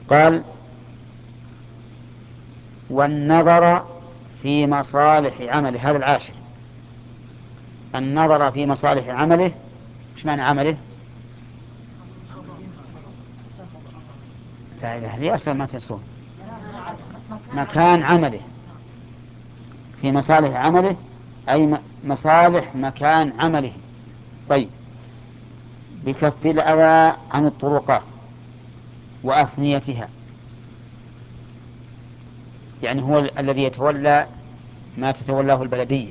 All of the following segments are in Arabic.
قال والنظر في مصالح عمله، هذا العاشر، النظر في مصالح عمله. ايش معنى عمله؟ لا إله إلا أصلا ما تنسون، مكان عمله، في مصالح عمله أي مصالح مكان عمله. طيب، بكف الأذى عن الطرقات وأفنيتها، يعني هو الذي يتولى ما تتولاه البلدية.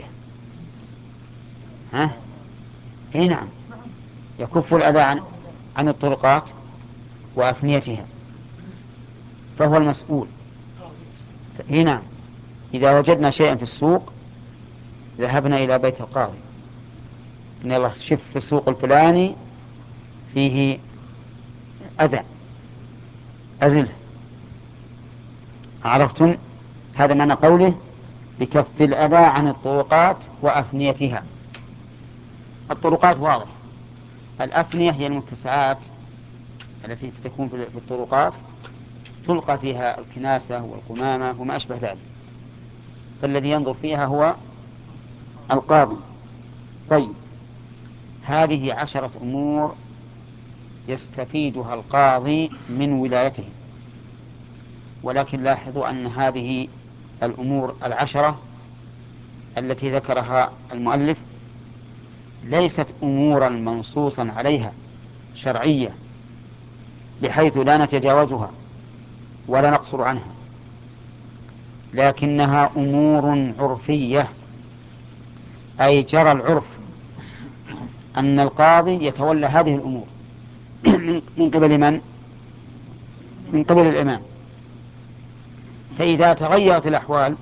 ها؟ اي نعم، يكف الأذى عن الطرقات وأفنيتها، فهو المسؤول. اي نعم، إذا وجدنا شيئا في السوق ذهبنا إلى بيت القاضي، إن الله شف في السوق الفلاني فيه أذى، أزله. عرفتم؟ هذا معنى قوله بكف الأذى عن الطرقات وأفنيتها. الطرقات واضح، الأفنية هي المتسعات التي تكون في الطرقات، تلقى فيها الكناسة والقمامة وما أشبه ذلك، فالذي ينظر فيها هو القاضي. طيب، هذه 10 أمور يستفيدها القاضي من ولايته، ولكن لاحظوا أن هذه الأمور 10 التي ذكرها المؤلف ليست أمورا منصوصا عليها شرعية بحيث لا نتجاوزها ولا نقصر عنها، لكنها أمور عرفية، أي جرى العرف أن القاضي يتولى هذه الأمور من قبل من؟ من قبل الإمام. فإذا تغيرت الأحوال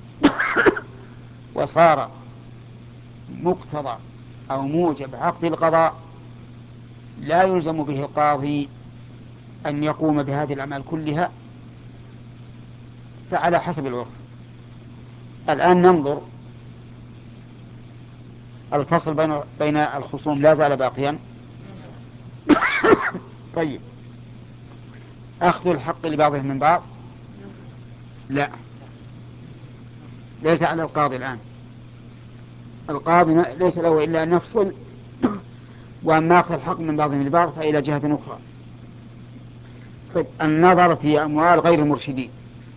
وصار مقتضى أو موجب عقد القضاء لا يلزم به القاضي أن يقوم بهذه الأعمال كلها، فعلى حسب العرف. الآن ننظر، الفصل بين الخصوم لا زال باقيا. طيب، أخذ الحق لبعضهم من بعض لا، ليس على القاضي الآن، القاضي ليس له إلا أن يفصل، وأما أخذ الحق من بعضهم لبعض فإلى جهة أخرى. طيب، النظر في أموال غير المرشدين.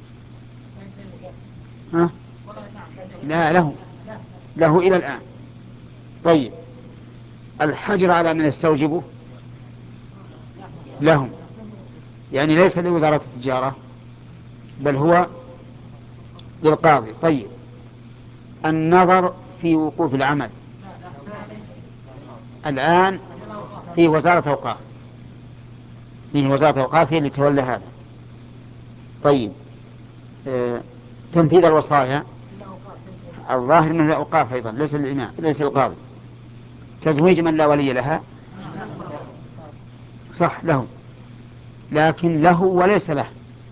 ها؟ لا، له إلى الآن. طيب، الحجر على من يستوجبه لهم، يعني ليس لوزارة التجارة بل هو للقاضي. طيب، النظر في وقوف العمل الآن فيه وزارة أوقاف، فيه وزارة أوقاف هي اللي تولى هذا. طيب، تنفيذ الوصايا الظاهر من الأوقاف أيضا، ليس للإمام، ليس القاضي. تزويج من لا ولي لها صح له، لكن له وليس له،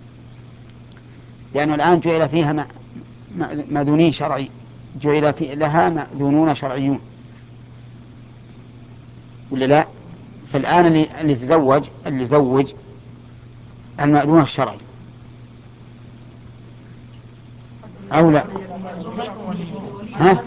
لأنه الآن جعل فيها مأذونين شرعي، جعل لها مأذونون شرعيون ولا لا؟ فالآن اللي زوج المأذون الشرعي أو لا؟ ها؟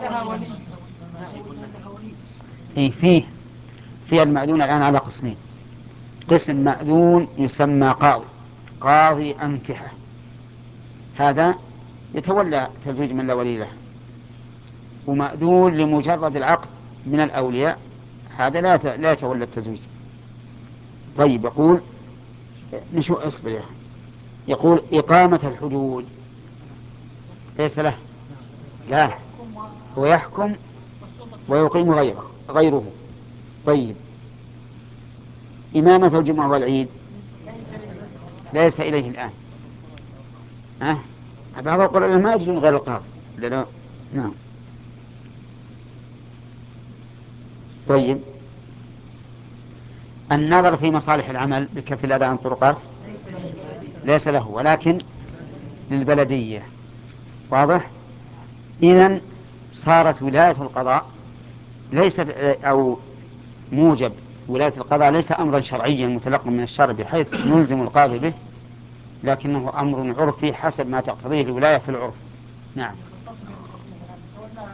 إيه، فيه المأذون الآن على قسمين: قسم مأذون يسمى قاضي أنكحة، هذا يتولى تزويج من لا ولي له، ومأذون لمجرد العقد من الأولياء، هذا لا يتولى التزويج. طيب، يقول نشو اصبر يا أخي. يقول إقامة الحدود ليس له، لا، هو يحكم ويقيم غيره. طيب، إمامة الجمعة والعيد ليس إليه الآن. بعض القرآن ما يجوز غير القاضي. لا. نعم. طيب، النظر في مصالح العمل بكف الأذى عن الطرقات ليس له، ولكن للبلدية. واضح؟ إذن صارت ولاية القضاء ليست، أو موجب ولاية القضاء ليس أمرا شرعيا متلقا من الشرع بحيث نلزم القاضي به، لكنه أمر عرفي حسب ما تقتضيه الولاية في العرف. نعم.